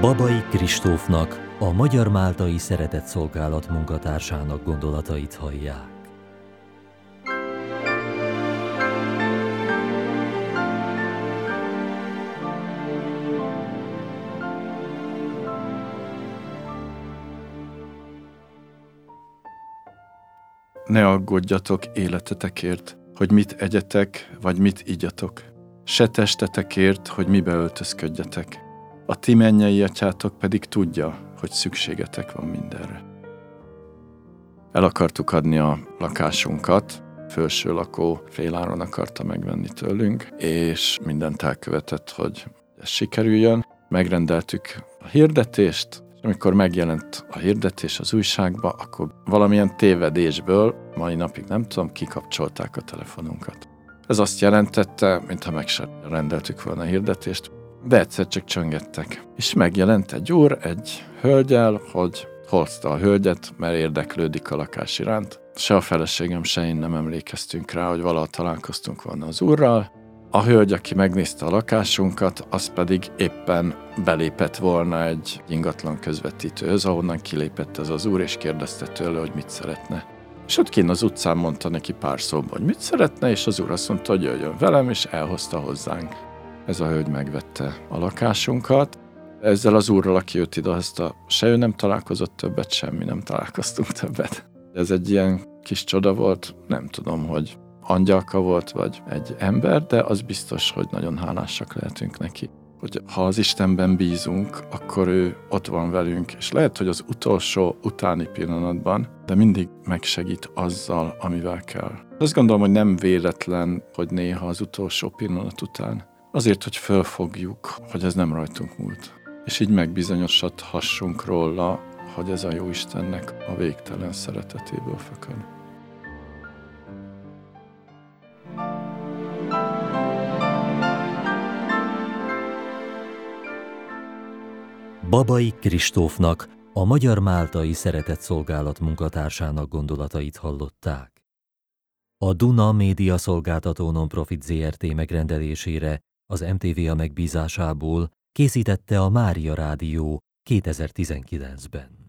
Babai Kristófnak, a Magyar-Máltai Szeretetszolgálat munkatársának gondolatait hallják. Ne aggódjatok életetekért, hogy mit egyetek, vagy mit igyatok. Se testetekért, hogy mibe öltözködjetek. A ti mennyei atyátok pedig tudja, hogy szükségetek van mindenre. El akartuk adni a lakásunkat, felső lakó féláron akarta megvenni tőlünk, és mindent elkövetett, hogy ez sikerüljön. Megrendeltük a hirdetést, és amikor megjelent a hirdetés az újságba, akkor valamilyen tévedésből, mai napig nem tudom, kikapcsolták a telefonunkat. Ez azt jelentette, mintha meg sem rendeltük volna a hirdetést, de egyszer csak csöngettek. És megjelent egy úr, egy hölgyel, hogy hozta a hölgyet, mert érdeklődik a lakás iránt. Se a feleségem, se én nem emlékeztünk rá, hogy valaha találkoztunk volna az úrral. A hölgy, aki megnézte a lakásunkat, az pedig éppen belépett volna egy ingatlan közvetítőhöz, ahonnan kilépett ez az úr, és kérdezte tőle, hogy mit szeretne. És ott kint az utcán mondta neki pár szóban, hogy mit szeretne, és az úr azt mondta, hogy jöjjön velem, és elhozta hozzánk. Ez a hölgy megvette a lakásunkat. Ezzel az úrral, aki jött idehozta, se ő nem találkozott többet, semmi nem találkoztunk többet. Ez egy ilyen kis csoda volt, nem tudom, hogy angyalka volt, vagy egy ember, de az biztos, hogy nagyon hálásak lehetünk neki. Hogy ha az Istenben bízunk, akkor ő ott van velünk, és lehet, hogy az utolsó utáni pillanatban, de mindig megsegít azzal, amivel kell. Azt gondolom, hogy nem véletlen, hogy néha az utolsó pillanat után, azért, hogy fölfogjuk, hogy ez nem rajtunk múlt. És így megbizonyosodhassunk róla, hogy ez a Jóistennek a végtelen szeretetéből fakad. Babai Kristófnak, a Magyar-Máltai Szeretetszolgálat munkatársának gondolatait hallották. A Duna Média Szolgáltató Nonprofit Zrt. Megrendelésére az MTVA megbízásából készítette a Mária Rádió 2019-ben.